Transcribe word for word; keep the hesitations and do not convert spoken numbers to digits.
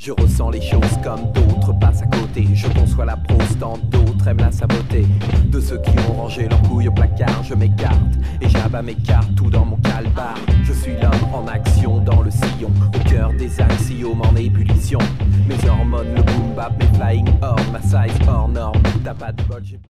Je ressens les choses comme d'autres passent à côté. Je conçois la prose tant d'autres aiment la saboter. De ceux qui ont rangé leurs couilles au placard, je m'écarte et j'abats mes cartes tout dans mon calbar. Je suis l'homme en action dans le sillon, au cœur des axiomes en ébullition. Mes hormones, le boom bap, mes flying horns, ma size hors norme. T'as pas de bol, j'ai